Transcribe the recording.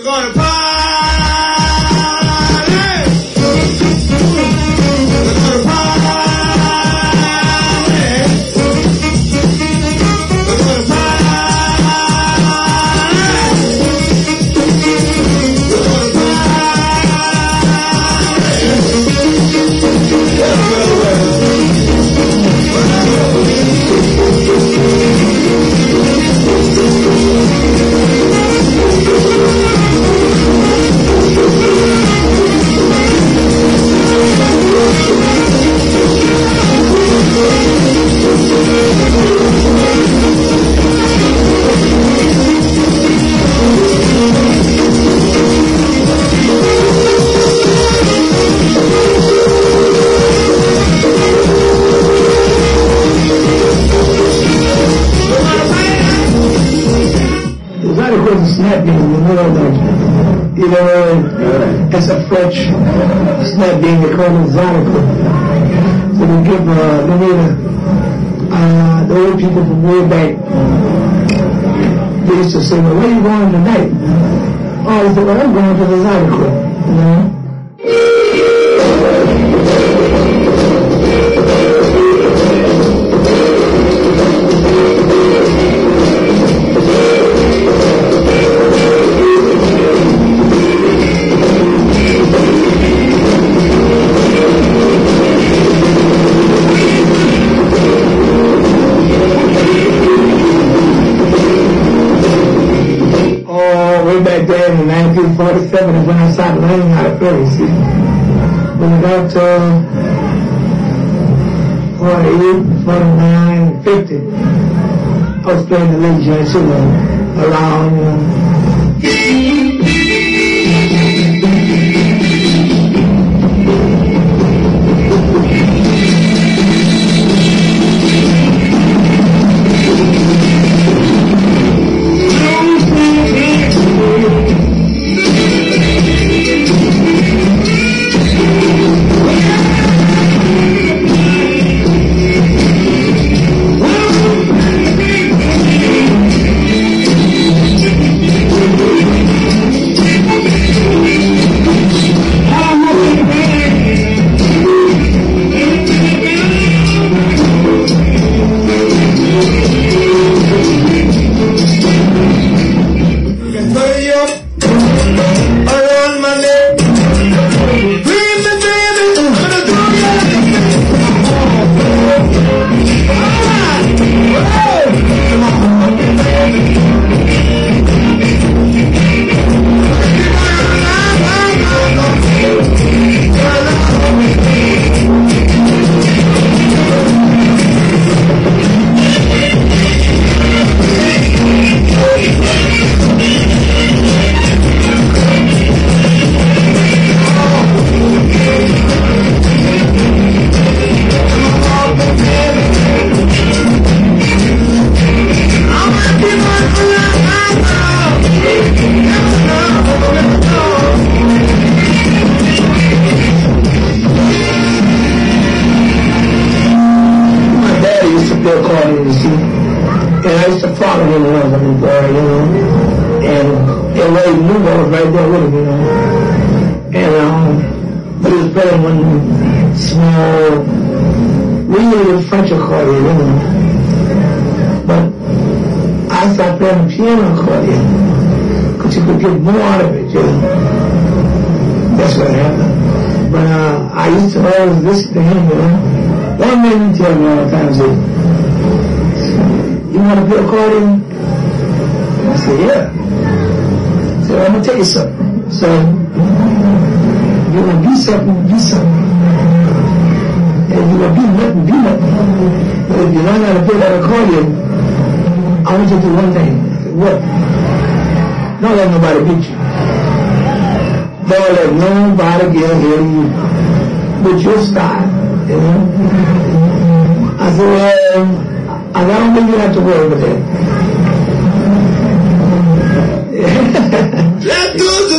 gonna party. That's a French snap being they call it Zydeco. So they give the old people from way back, they used to say, well, where are you going tonight? Oh, they said, well, I'm going to the Zydeco, you know. Back there in 1947 is when I started learning how to play, see. When I got to 48, 49, 50, I was playing the late jazz around, French accordion, you know. But I started playing piano accordion because you could get more out of it, you know. That's what happened. But I used to always listen to him, you know. One man would tell me all the time, said, you want to play accordion? I said, yeah. He said, I'm going to tell you something. So, you want to be something, be something. And you will be nothing, be nothing. But if you learn how to play that accordion, I want you to do one thing. I said, what? Don't let nobody beat you. Don't let nobody get ahead of you with your style, you know? I said, well, I don't think you have to worry about that.